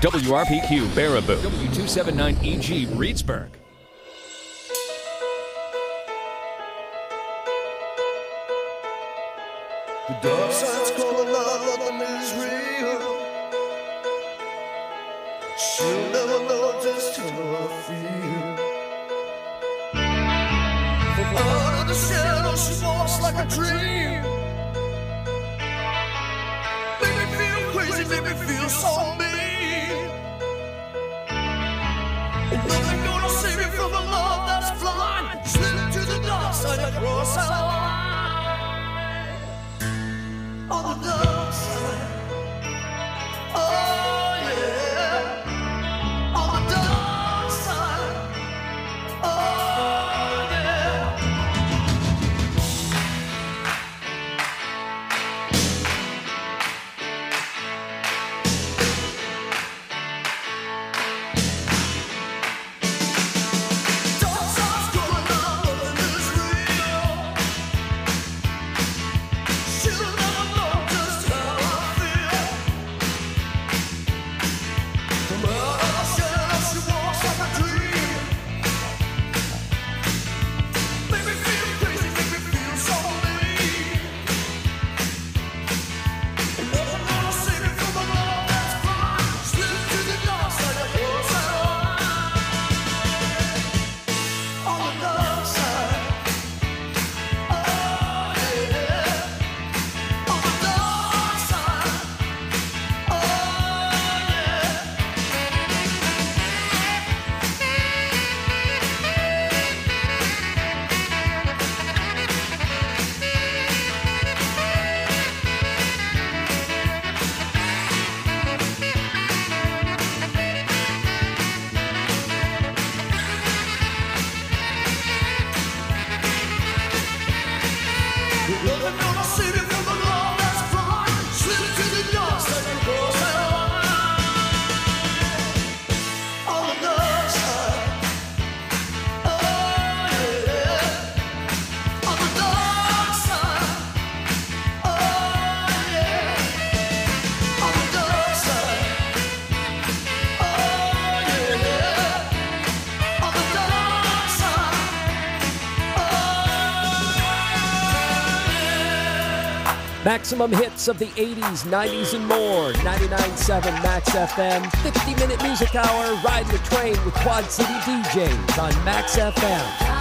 WRPQ Baraboo, W279EG Reedsburg. The dark side's calling out, nothing is real. She'll never know just how I feel. From out of the shadow, she walks like a dream. Make me feel crazy, make me feel so mean. Ain't nothing gonna save me from a love that's blind. Slip to the dark side, across our line. On the dark side, oh yeah. On the dark side, oh yeah. Dark side's going on, nothing is real. She'll never know just how I feel. From out of the shadow, she walks like a dream. Make me feel crazy, make me feel so mean. Ain't nothing gonna save me from a love that's blind. Slip to the dark side, across that line. On the dark side, oh yeah. On the dark side, oh yeah. Nothing gonna save you from the love that's blind. Slip to the dark side and cross that line. On the dark side, oh yeah. On the dark side, oh yeah. On the dark side, oh yeah. On the dark side, Maximum hits of the 80s, 90s, and more. 99.7 Max FM. 50-minute music hour. Ride the train with Quad City DJs on Max FM.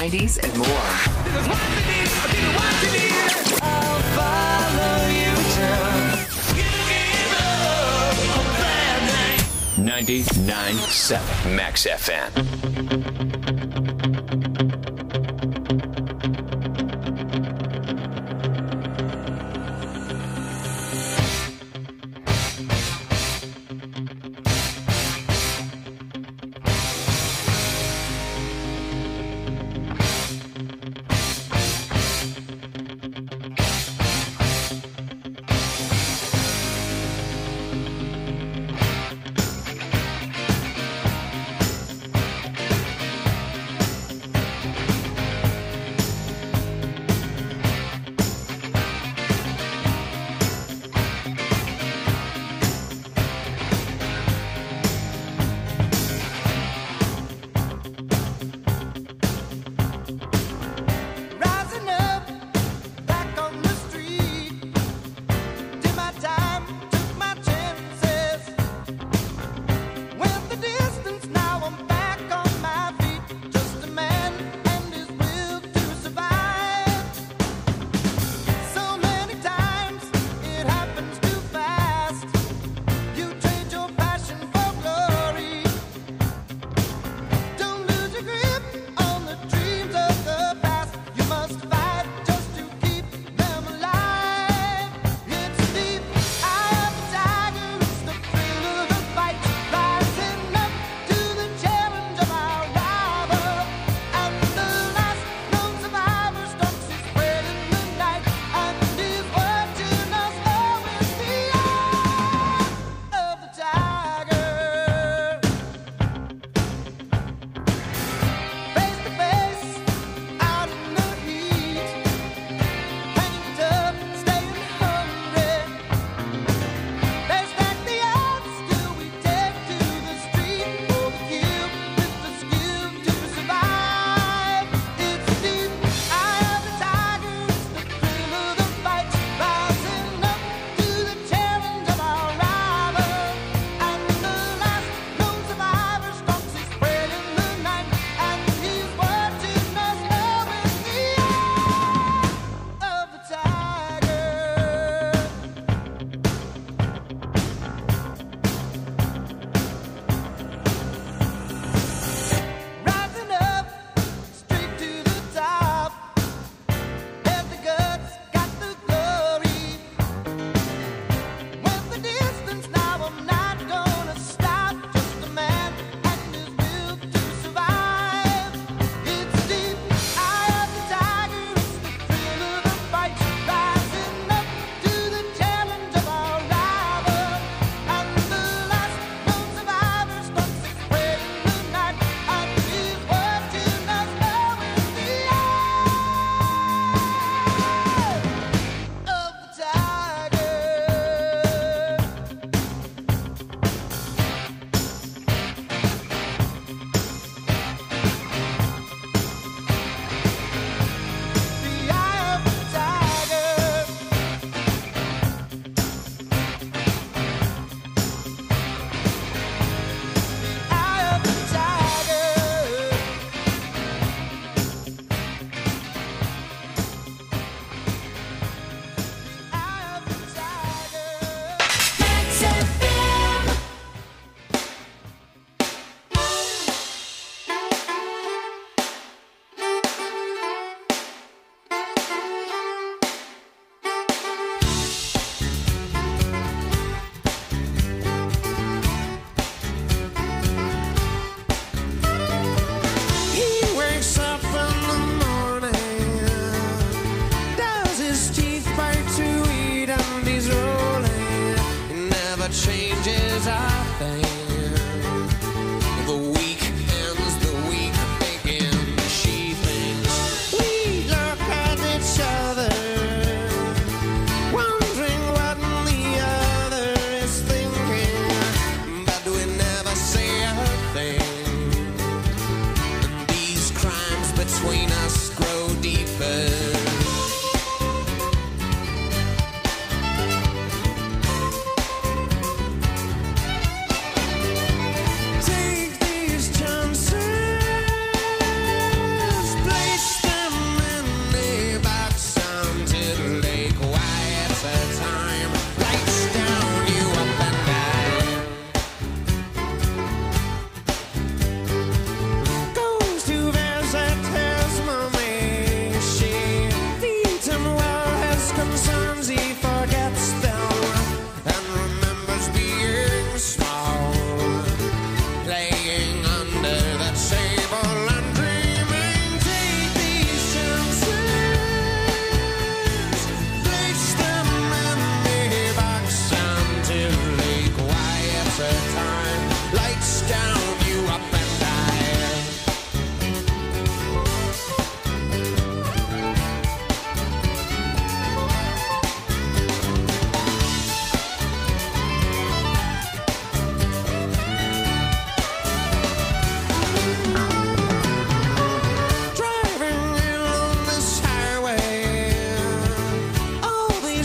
90s, and more. I'll follow you down. You give up a bad night. 99.7 Max FM.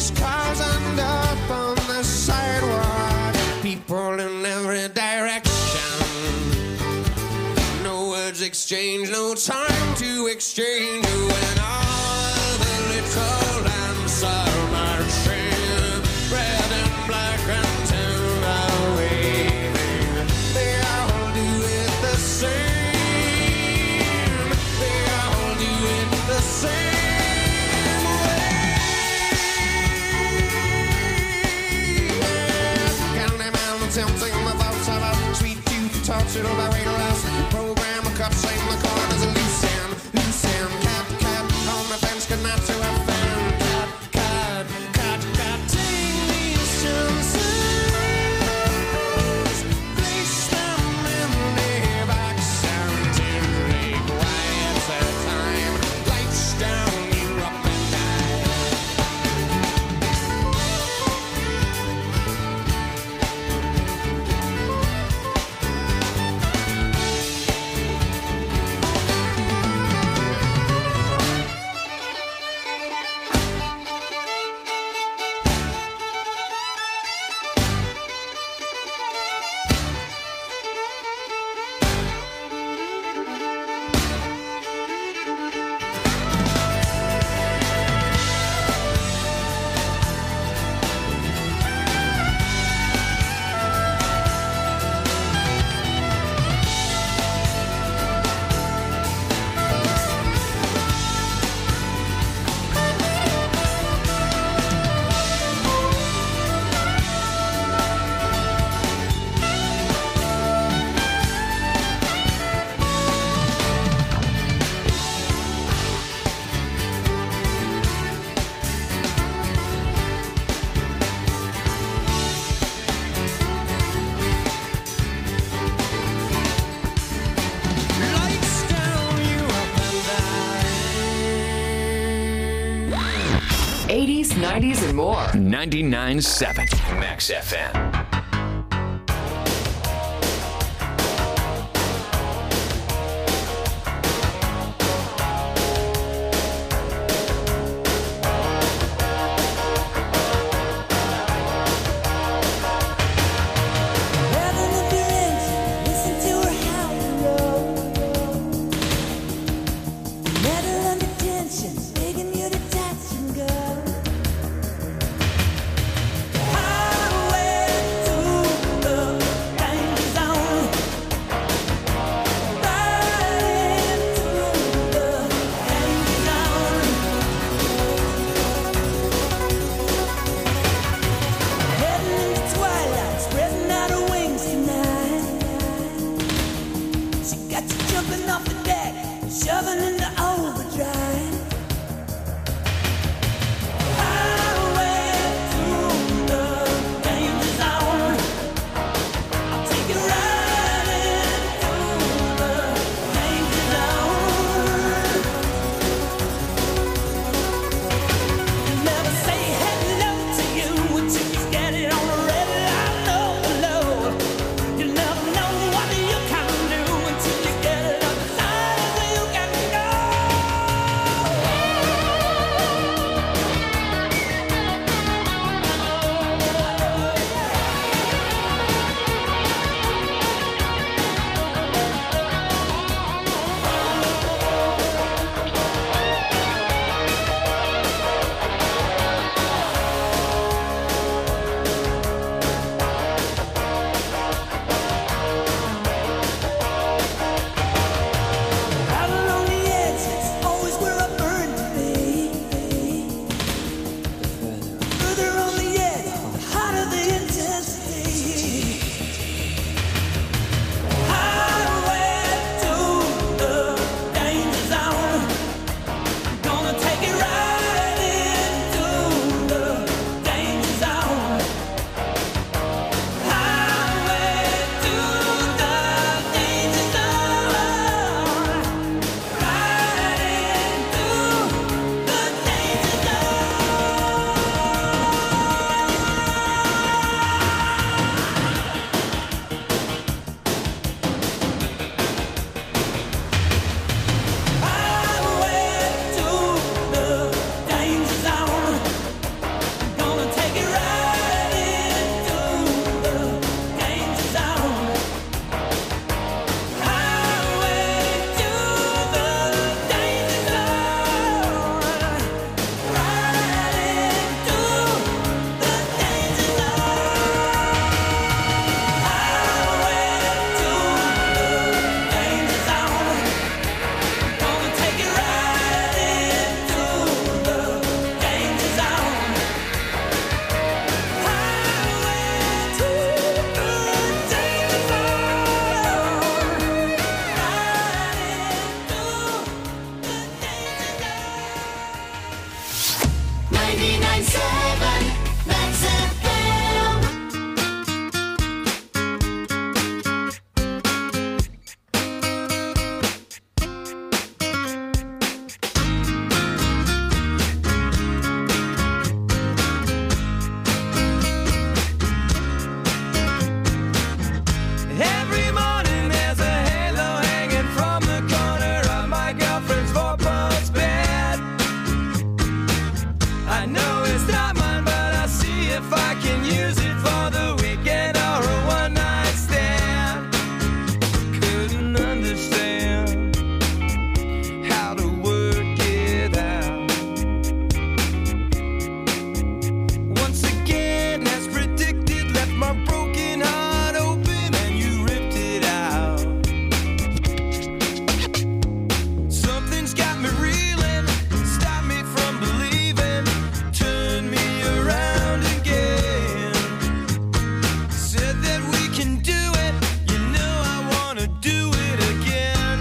Police cars and up on the sidewalk. People in every direction. No words exchanged, no time to exchange. When all the little lambs are marching, red and black and silver waving, they all do it the same. They all do it the same way. Candyman tempting the thoughts of a sweet youth, tortured by radar house. Program a cup, saying the corners of loose end, cat, cat, on the fence, could not to offend. Cat, take these chances, place them in the box and take quiet time, lights down, you up and die. Lights down, you up and die. 80s, 90s, and more. 99.7 Max FM. Highway 99.7 Max FM. Every morning there's a halo hanging from the corner of my girlfriend's four-post bed. I know it's not mine, but I'll see if I can use it for the weekend or a one-night stand. Couldn't understand how to work it out. Once again, as predicted, left my broken heart open and you ripped it out. Something's got me reeling, stopped me from believing, turned me around again. Said that we can do it, you know I wanna do it again.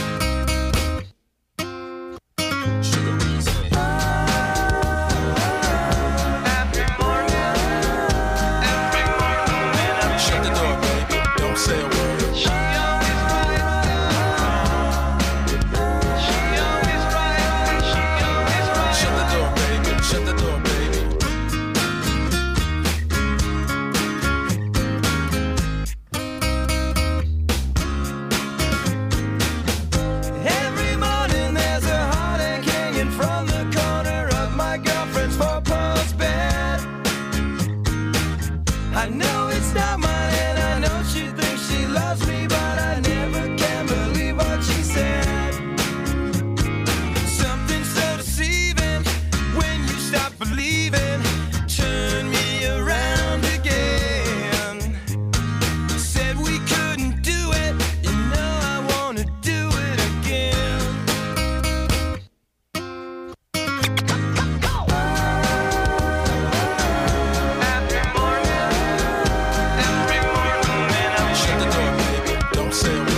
Every morning when I'm Shut the door, baby. Don't say a word. she always right. She always right. She always right. Shut the door, baby. Shut the door, baby. Every morning there's a heartache hanging from the corner of my girlfriend's four-post bed. I know it's not mine and I know she thinks she loves me, but I never can believe what she said. Something so deceiving when you stop believing, turn me around again. Said we couldn't do it, you know I wanna do it again. Every morning when I'm Shut the door, baby. Don't say a word.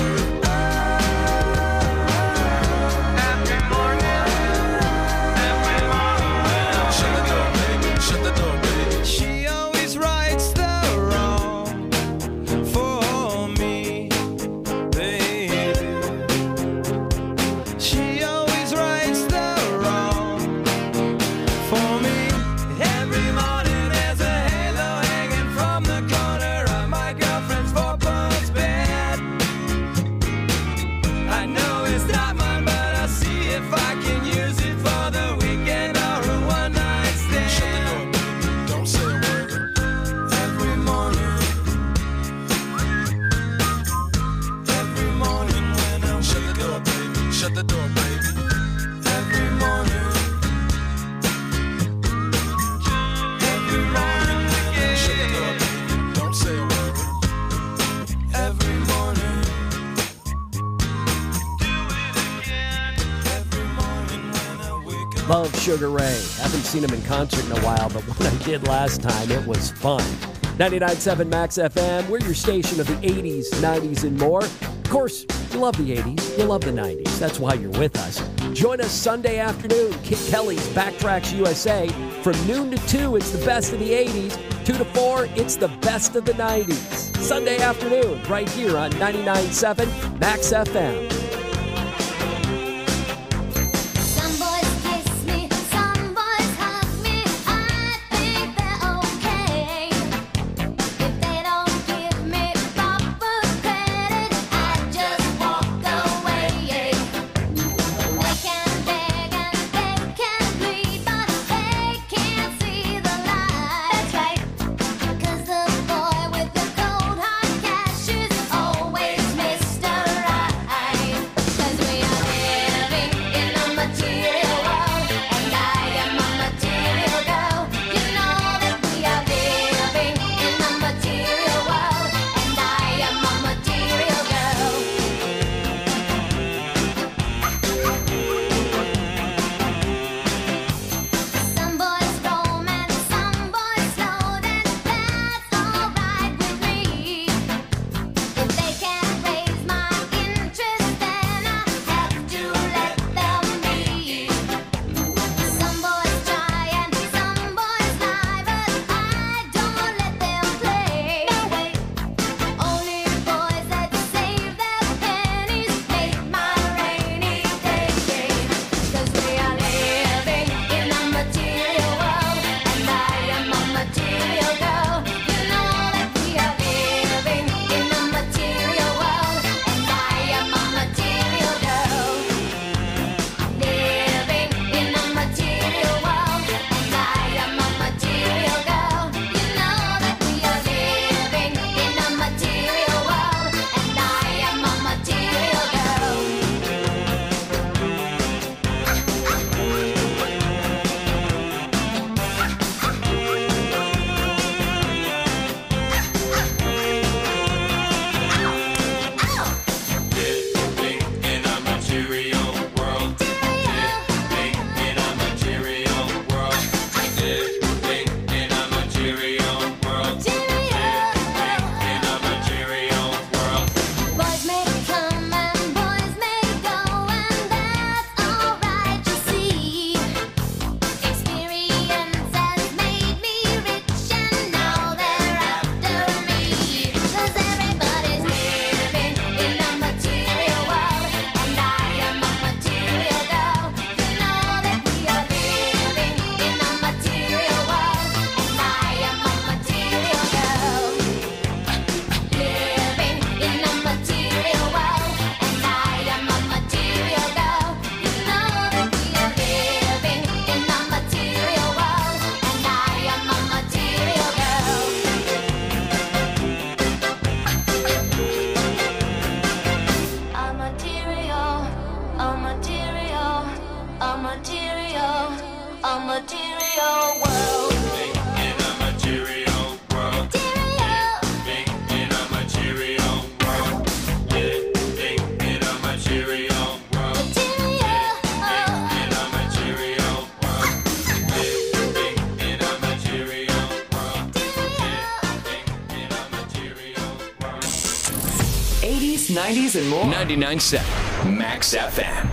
every morning when I'm Shut the door, baby. Shut the door, baby. She always rights the wrong for me, baby. She always rights the wrong for me. Every morning there's a halo hanging from the corner of my girlfriend's four-post bed. I know it's not mine, but I'll see if I can use it for the weekend or a one-night stand. Shut the door, baby. Don't say a word. Every morning when I Shut the wake door, up, baby. Shut the door, baby. every morning Shut the door, again. baby. Don't say a word. Every morning, do it again. Every morning when I wake up. Love Sugar Ray. Haven't seen him in concert in a while, but when I did last time, it was fun. 99.7 Max FM. We're your station of the 80s, 90s, and more. Of course, you love the 80s. You love the 90s. That's why you're with us. Join us Sunday afternoon. Kid Kelly's Backtracks USA. From noon to 2, it's the best of the 80s. 2 to 4, it's the best of the 90s. Sunday afternoon, right here on 99.7 Max FM. Some boys kiss me, some boys hug me. I think they're okay. If they don't give me proper credit, I just walk away. They can beg and they can plead, but they can't see the light. That's right, 'cause the boy with the cold hard cash is always Mr. Right. 90s, and more. 99.7 Max FM.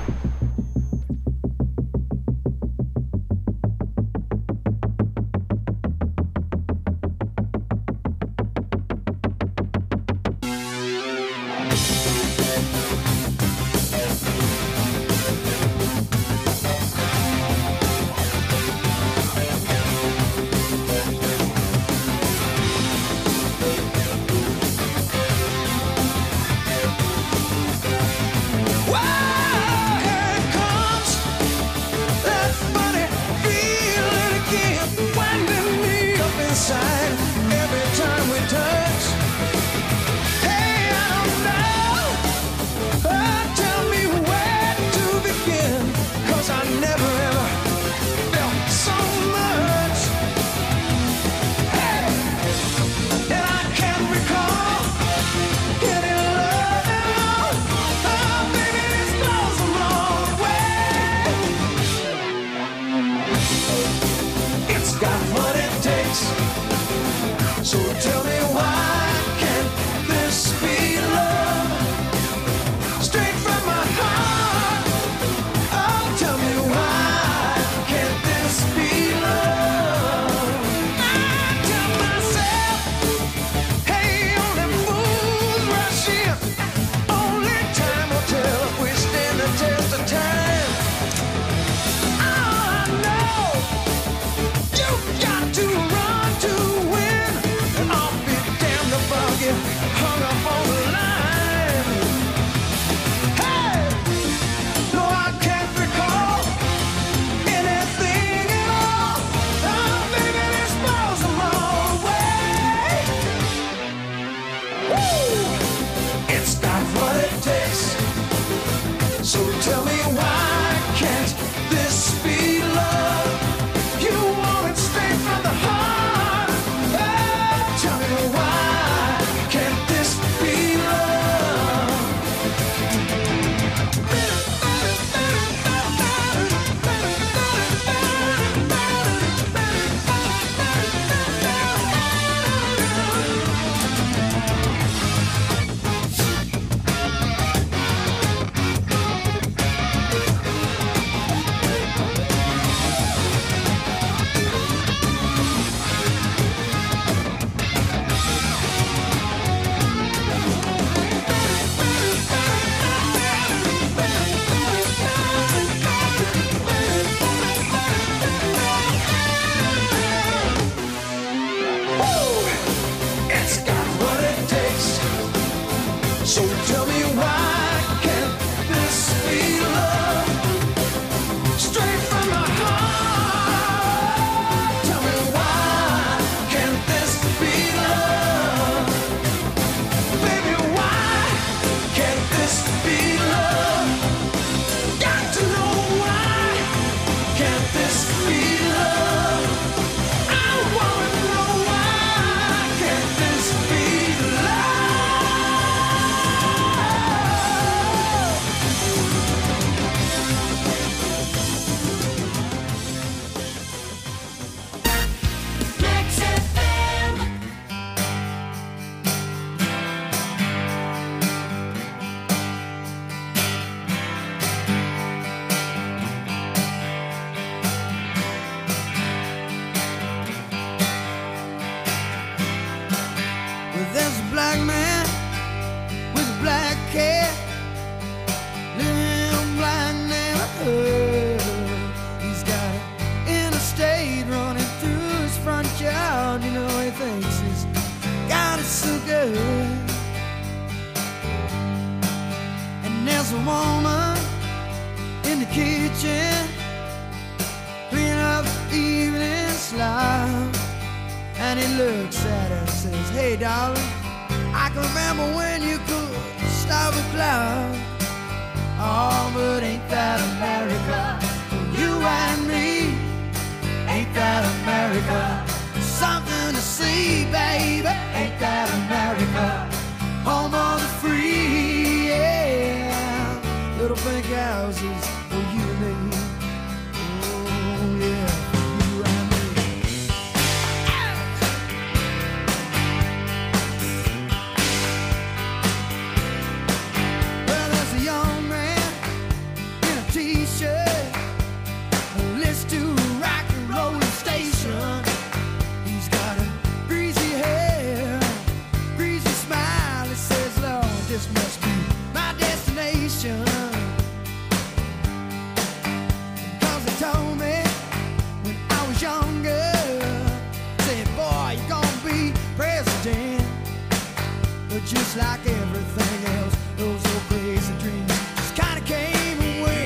just like everything else. Those old crazy dreams just kind of came away.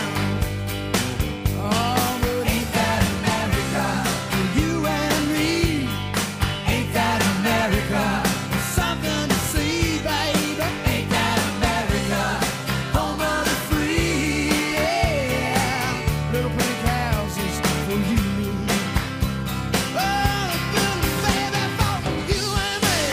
Oh, but ain't that America? For you and me. Ain't that America? Something to see, baby. Ain't that America? Home of the free. Yeah. Little pink houses for you. Oh, baby, for you and me.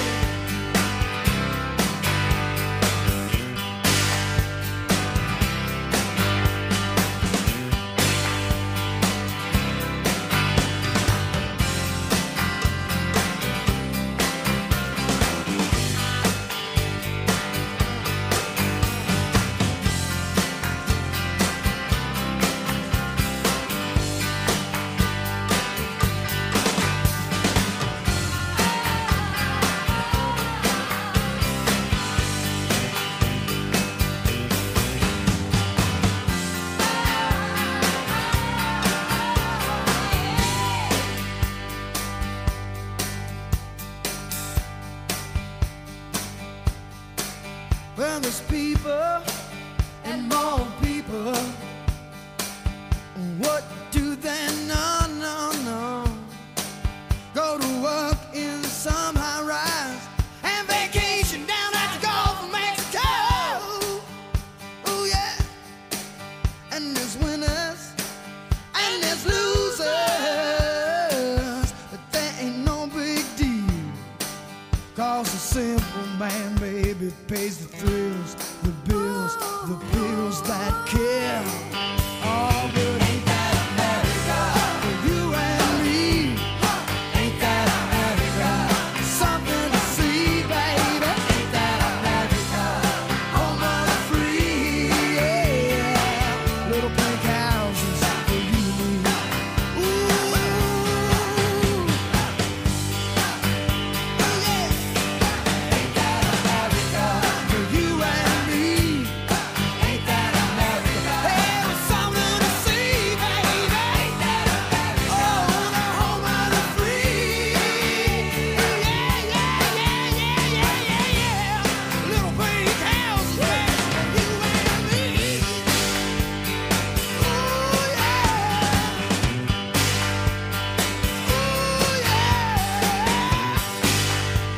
Well, there's people and more people. What do they know? No. Go to work in some high rise and vacation down at the Gulf of Mexico. Oh, yeah. And there's winners and there's losers. But that ain't no big deal. Cause the simple man, baby, pays the thrills, the bills that kill. Oh, but ain't that America? For you and me. Ain't that America? Something to see, baby. Ain't that America? Home of the free, yeah. Little pink houses for you and me. Ooh, oh, yeah. Ain't that America? For you and me. Ain't that America? Hey, there's something to see, baby. Ain't that America? Oh, the home of the free. Yeah. Little pink houses for you and me. Ooh, yeah. Ooh, yeah.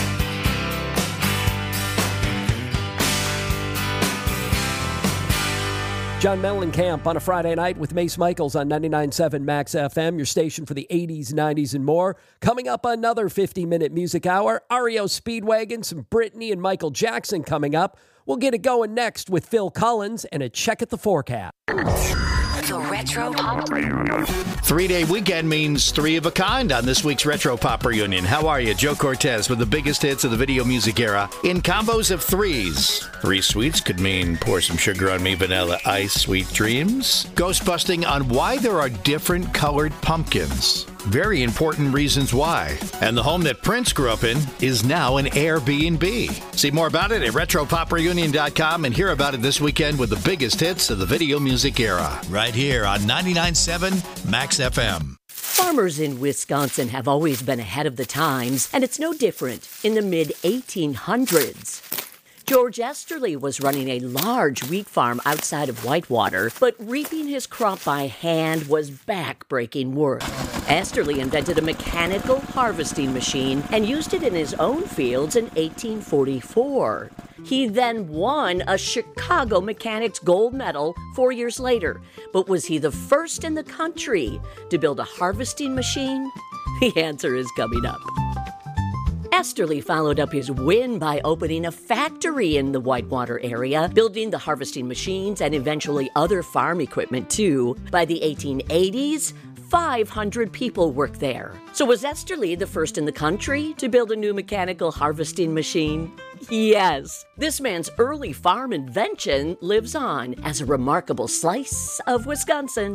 John Mellencamp on a Friday night with Mace Michaels on 99.7 Max FM, your station for the 80s, 90s, and more. Coming up, another 50-minute music hour. REO Speedwagon, some Britney and Michael Jackson coming up. We'll get it going next with Phil Collins and a check at the forecast. The Retro Pop. 3-day weekend means three of a kind on this week's Retro Pop Reunion. How are you? Joe Cortez with the biggest hits of the video music era in combos of threes. Three sweets could mean pour some sugar on me, vanilla ice, sweet dreams. Ghost busting on why there are different colored pumpkins. Very important reasons why. And the home that Prince grew up in is now an Airbnb. See more about it at RetroPopReunion.com and hear about it this weekend with the biggest hits of the video music era. Right here on 99.7 Max FM. Farmers in Wisconsin have always been ahead of the times, and it's no different in the mid-1800s. George Esterly was running a large wheat farm outside of Whitewater, but reaping his crop by hand was back-breaking work. Esterly invented a mechanical harvesting machine and used it in his own fields in 1844. He then won a Chicago Mechanics Gold Medal 4 years later. But was he the first in the country to build a harvesting machine? The answer is coming up. Esterly followed up his win by opening a factory in the Whitewater area, building the harvesting machines and eventually other farm equipment too. By the 1880s, 500 people worked there. So was Esterly the first in the country to build a new mechanical harvesting machine? Yes. This man's early farm invention lives on as a remarkable slice of Wisconsin.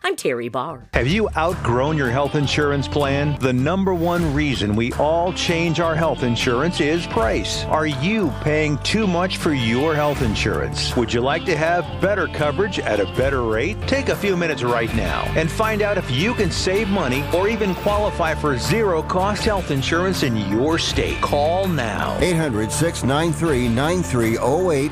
I'm Terry Barr. Have you outgrown your health insurance plan? The number one reason we all change our health insurance is price. Are you paying too much for your health insurance? Would you like to have better coverage at a better rate? Take a few minutes right now and find out if you can save money or even qualify for zero-cost health insurance in your state. Call now. 800-693-9308.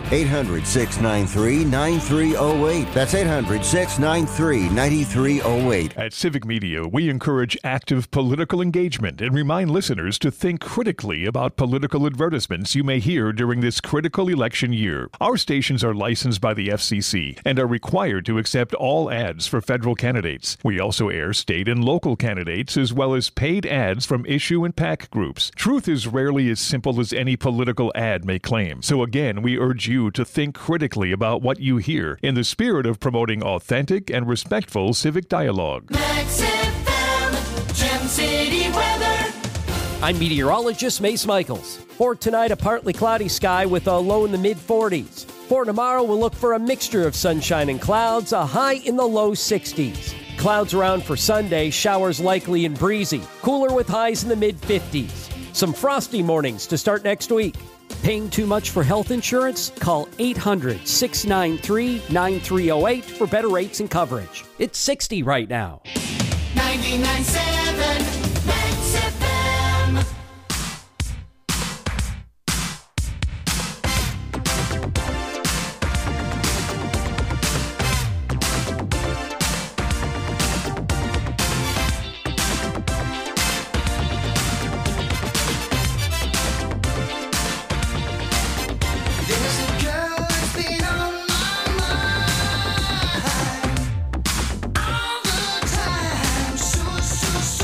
800-693-9308. That's 800-693-9308. At Civic Media, we encourage active political engagement and remind listeners to think critically about political advertisements you may hear during this critical election year. Our stations are licensed by the FCC and are required to accept all ads for federal candidates. We also air state and local candidates as well as paid ads from issue and PAC groups. Truth is rarely as simple as any political ad may claim. So again, we urge you to think critically about what you hear in the spirit of promoting authentic and respectful civic dialogue. Max FM, Gem City weather. I'm meteorologist Mace Michaels. For tonight, a partly cloudy sky with a low in the mid-40s. For tomorrow, we'll look for a mixture of sunshine and clouds, a high in the low 60s. Clouds around for Sunday, showers likely and breezy. Cooler with highs in the mid-50s. Some frosty mornings to start next week. Paying too much for health insurance? Call 800-693-9308 for better rates and coverage. It's 60 right now. 99.7 Max FM. There's a girl that's been on my mind all the time. So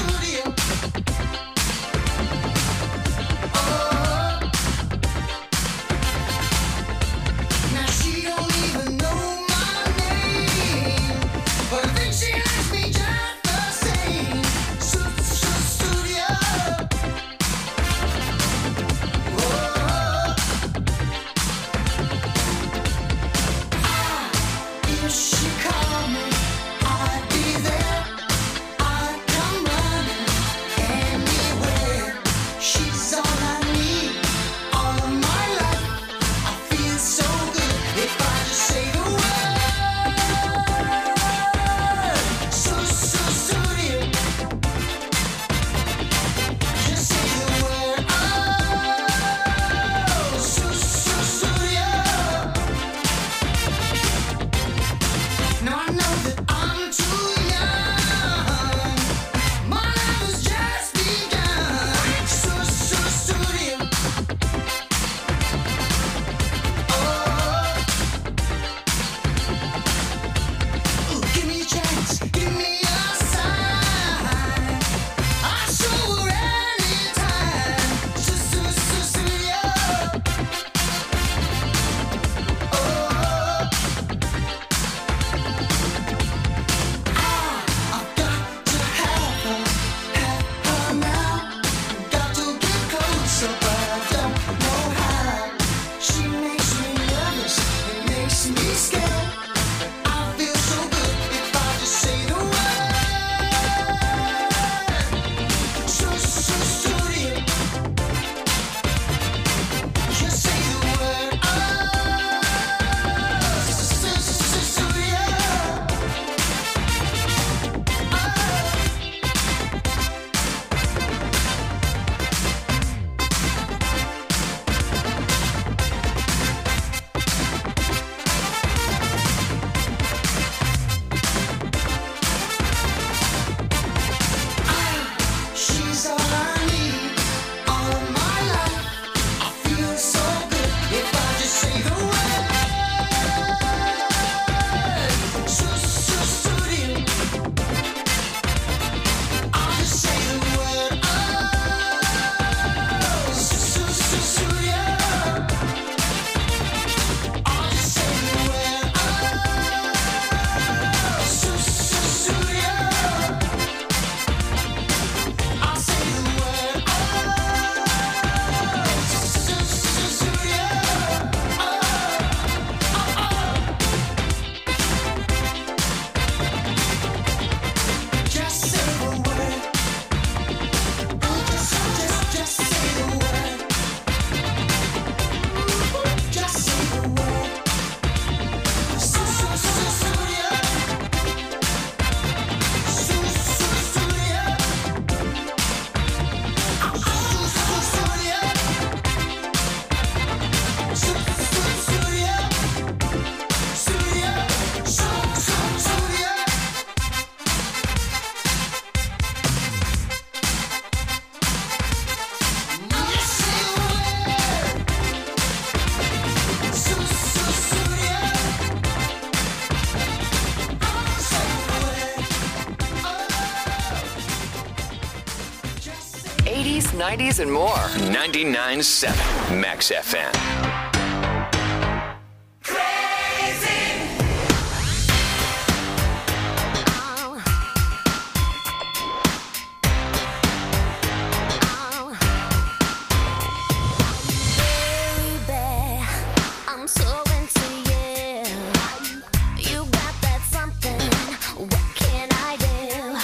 80s, 90s, and more. 99.7 Max FM. I'm so into you. You got that something. What can I do?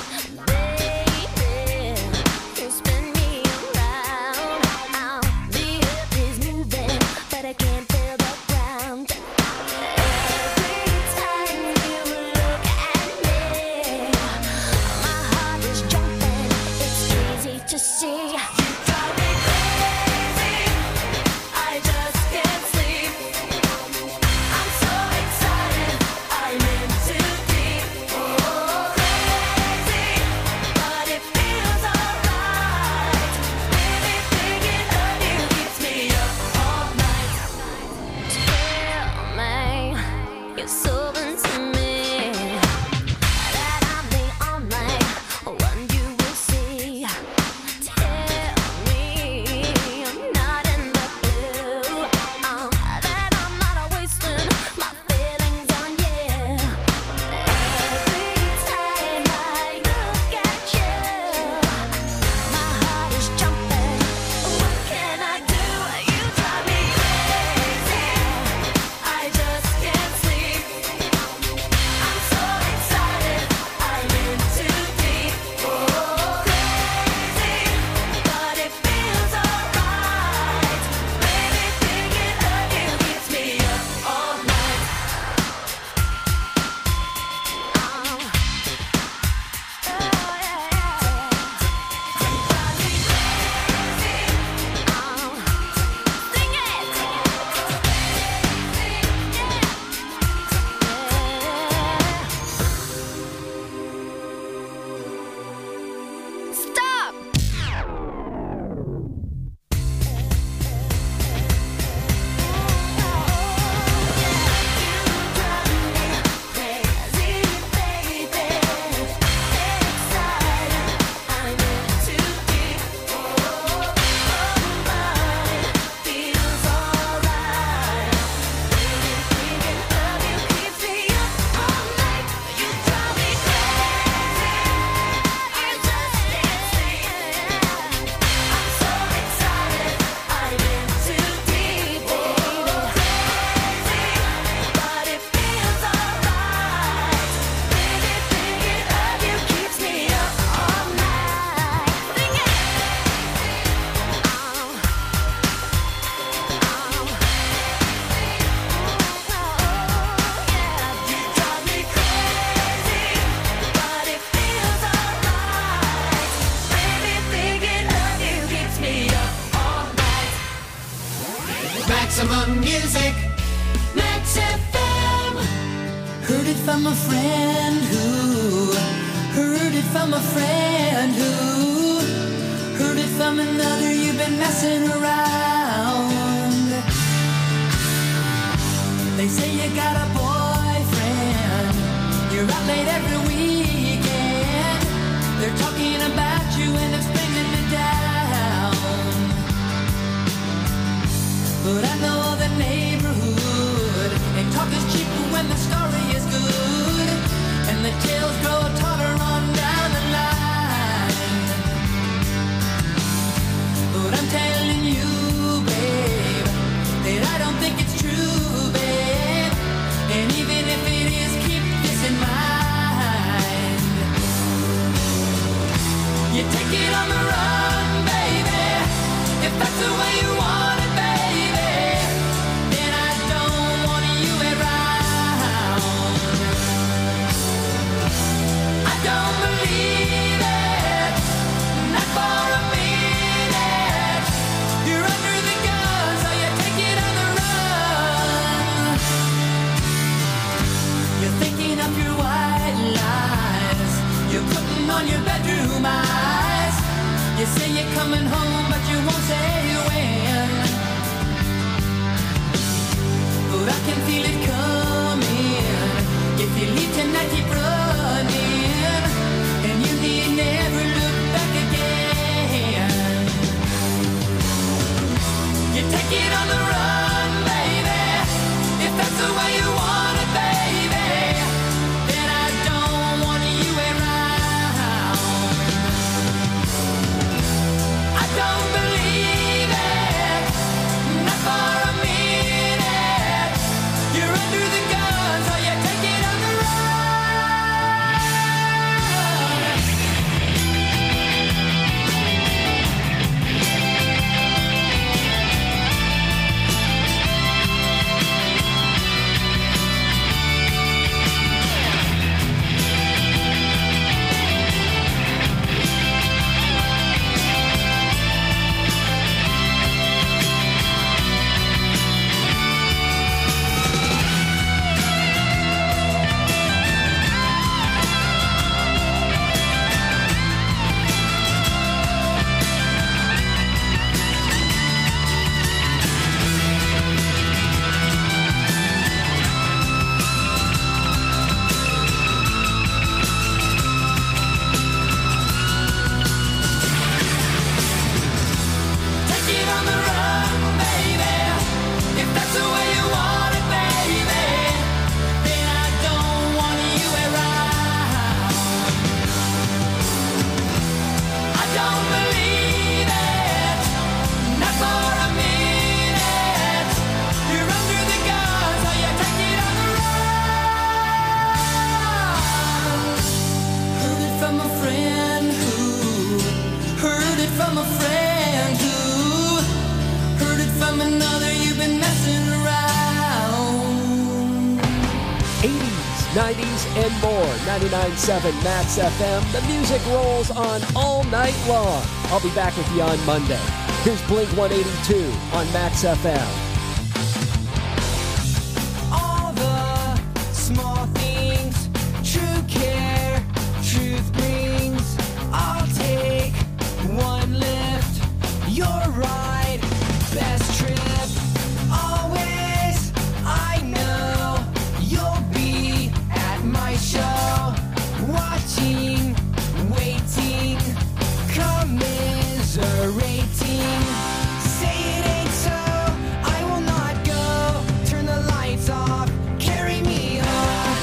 Baby, you spin me around. The earth is moving, but I can't feel the ground. Every time you look at me, my heart is jumping. It's easy to see. You drive me crazy. I just can't sleep. I'm so excited. I'm in too deep. Oh, crazy, but it feels alright. Really thinking of you keeps me up all night. Tell me you're so into me that I'm the only one you will see. Tell me I'm not in the blue. That I'm not wasting my feelings on you. Every time I look at you, my heart is jumping. What can I do? You drive me crazy. I just can't sleep. I'm so excited. I'm in too deep. Oh, crazy, but it feels alright. Baby, thinking of you keeps me up all night. Stop! Maximum music. Max FM. Heard it from a friend who heard it from a friend who heard it from another. You've been messing around. They say you got a boyfriend. You're out late every weekend. They're talking about you and it's bringing me down. But I know the neighborhood, and talk is cheap when the story is good, and the tales grow taller on down the line. But I'm telling you, babe, that I don't think it's true, babe. And even if it is, keep this in mind. You take it on the run, baby, if that's the way you want it, baby. Then I don't want you around. I don't believe it, not for a minute. You're under the gun, so you take it on the run. You're thinking of your white lies. You're putting on your bedroom eyes. You say you're coming home, but you won't say when. But I can feel it coming. If you leave tonight, keep running, and you need never look back again. it on the run, baby. If that's the way you want it, baby, then I don't want you around. I don't believe it, not for a minute. You're under the gun, so you take it on the run. Take it on the run, baby. If that's the way you want it, baby, then I don't want you around. I don't believe it, not for a minute. You're under the gun, so you take it on the run. Heard it from a friend who heard it from a friend who heard it from another. You've been messing around. 80s, 90s, and more. 99.7 Max FM. The music rolls on all night long. I'll be back with you on Monday. Here's Blink 182 on Max FM. All the small things, true care, truth brings. I'll take one lift, your ride, best trip. Always, I know you'll be at my show, watching, waiting, commiserating. Say it ain't so, I will not go. Turn the lights off, carry me home.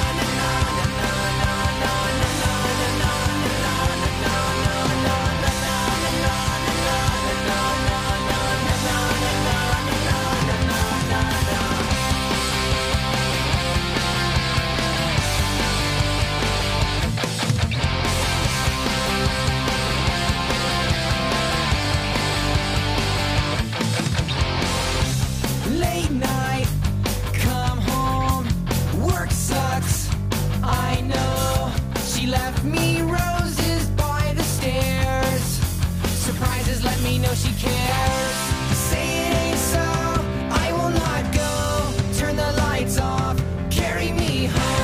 Late night, come home, work sucks, I know. She left me roses by the stairs. Surprises let me know she cares. Say it ain't so, I will not go. Turn the lights off, carry me home.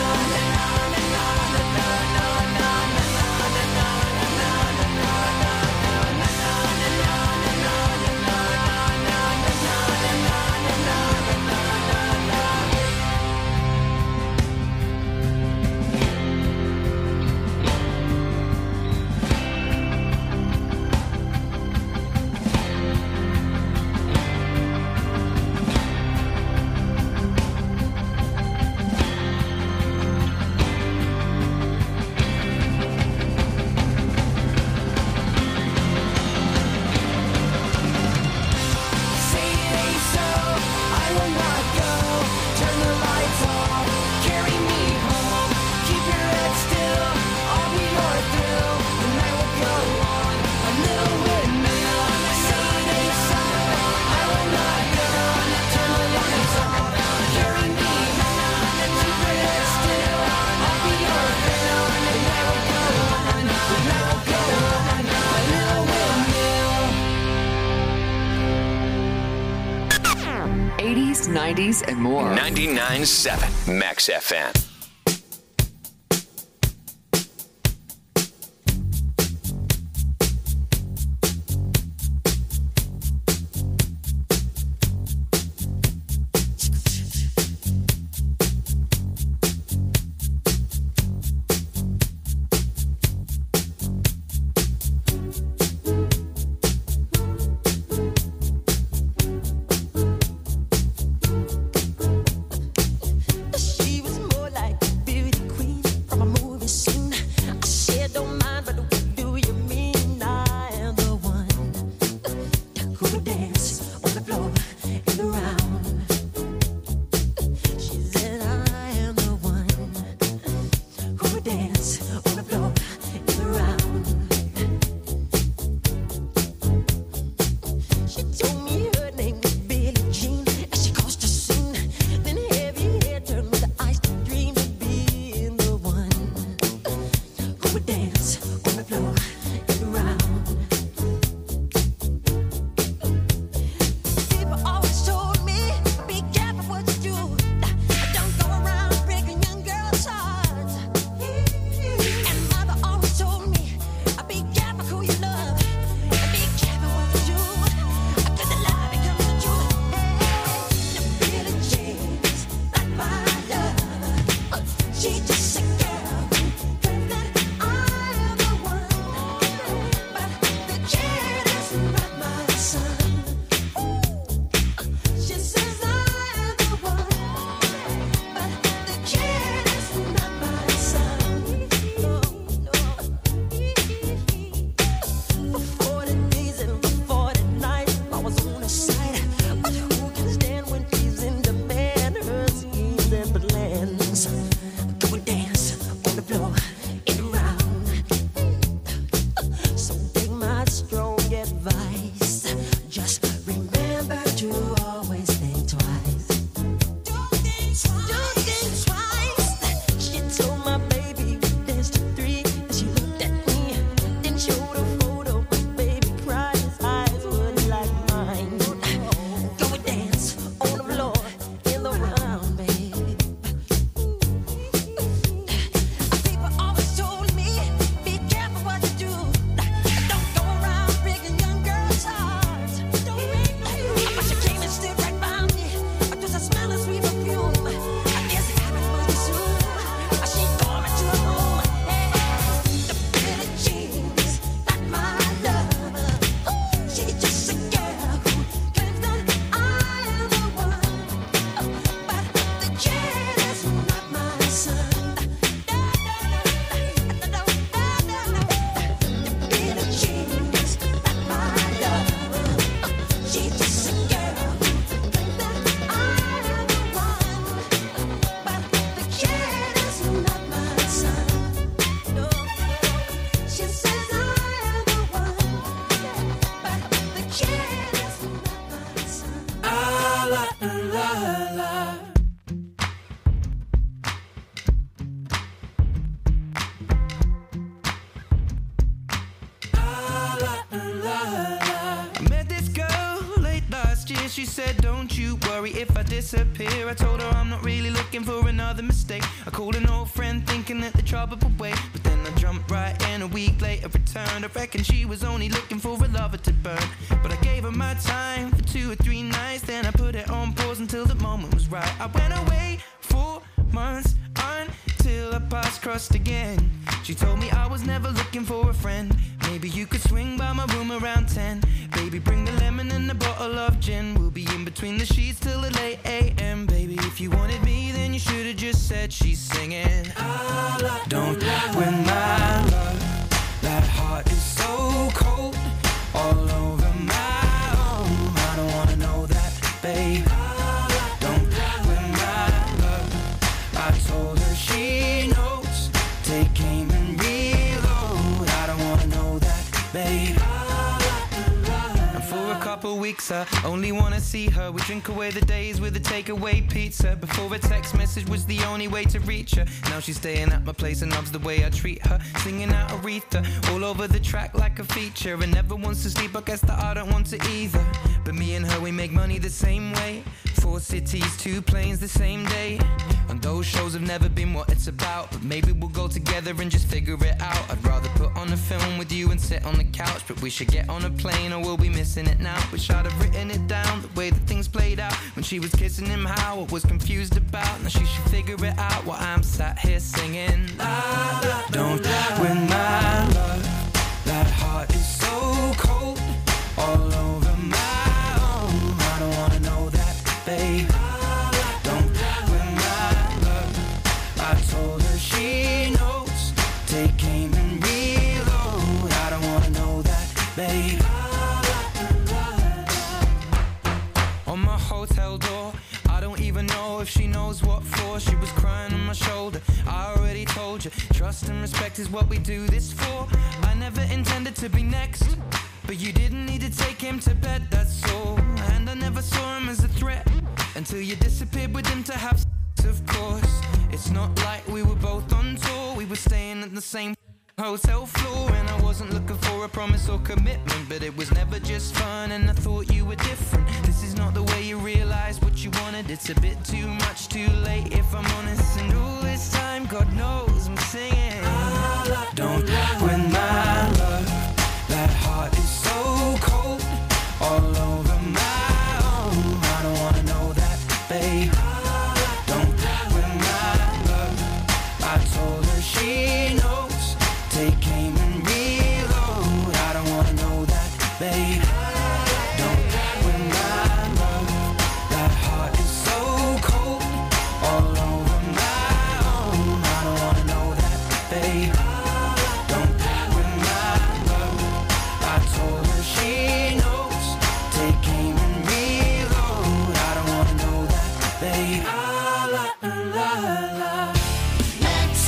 Say it ain't so, I will not go. Turn the lights off, carry me home. Keep your head still, I'll be your thrill. The night will go on, a little windmill. Say it ain't so, I will not go. Turn the lights off, carry me home. Keep your head still, I'll be your thrill. The night will go on, the night will go on, a little windmill. 80s, 90s, and more. 99.7 Max FM. She said, don't you worry if I disappear. I told her I'm not really looking for another mistake. I called an old friend thinking that the trouble would wait, but then I jumped right in. A week later returned. I reckon she was only looking for a lover to burn, but I gave her my time for 2 or 3 nights. Then I put it on pause until the moment was right. I went away 4 months until our paths crossed again. She told me I was never looking for a friend. Maybe you could swing by my room around 10. Baby, bring the lemon and a bottle of gin. We'll be in between the sheets till the late AM. Baby, if you wanted me, then you should have just said she's singing. Don't win my love. That heart is so cold, all over my own. I don't wanna know that, babe. Don't win my love. I told her she knows. Take aim and reload. I don't wanna know that, babe. For a couple weeks I only wanna see her. We drink away the days with a takeaway pizza. Before a text message was the only way to reach her. Now she's staying at my place and loves the way I treat her. Singing out Aretha all over the track like a feature. And never wants to sleep, I guess that I don't want to either. But me and her, we make money the same way. 4 cities, 2 planes the same day. And those shows have never been what it's about, but maybe we'll go together and just figure it out. I'd rather put on a film with you and sit on the couch, but we should get on a plane or we'll be missing it now. Wish I'd have written it down, the way that things played out. When she was kissing him, how I was confused about. Now she should figure it out while I'm sat here singing. Don't win my love. That heart is so cold, all over my own. I don't wanna know that, babe. Don't win my love. I told her she knows. Take aim and reload. I don't wanna know that, babe. Trust and respect is what we do this for. I never intended to be next, but you didn't need to take him to bed, that's all. And I never saw him as a threat until you disappeared with him to have sex, of course. It's not like we were both on tour. We were staying at the same hotel floor, and I wasn't looking for a promise or commitment, but it was never just fun, and I thought you were different. This is not the way you realize what you wanted. It's a bit too much, too late, if I'm honest. And all this time, God knows I'm singing. Don't win my love. That heart is so cold, all over my own. I don't wanna know that, babe. Don't win my love. I told her she knows. Take aim and reload. I don't wanna know that, babe. Don't win my love. That heart is so cold, all over my own. I don't wanna know that, babe. Don't win my love. I told her she knows. Take aim and reload. I don't wanna know that, babe. La la la la. Max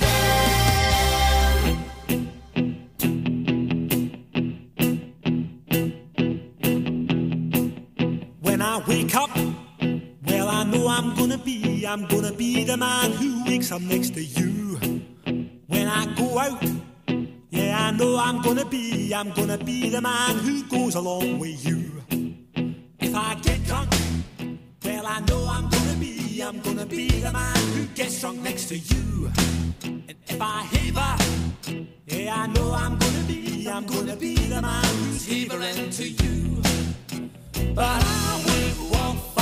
When I wake up, well, I know I'm gonna be the man who wakes up next to you. When I go out, yeah, I know I'm gonna be the man who goes along with you. If I get drunk, well, I know I'm gonna be the man who gets drunk next to you. And if I haver, yeah, I know I'm gonna be the man who's havering to you. But I will walk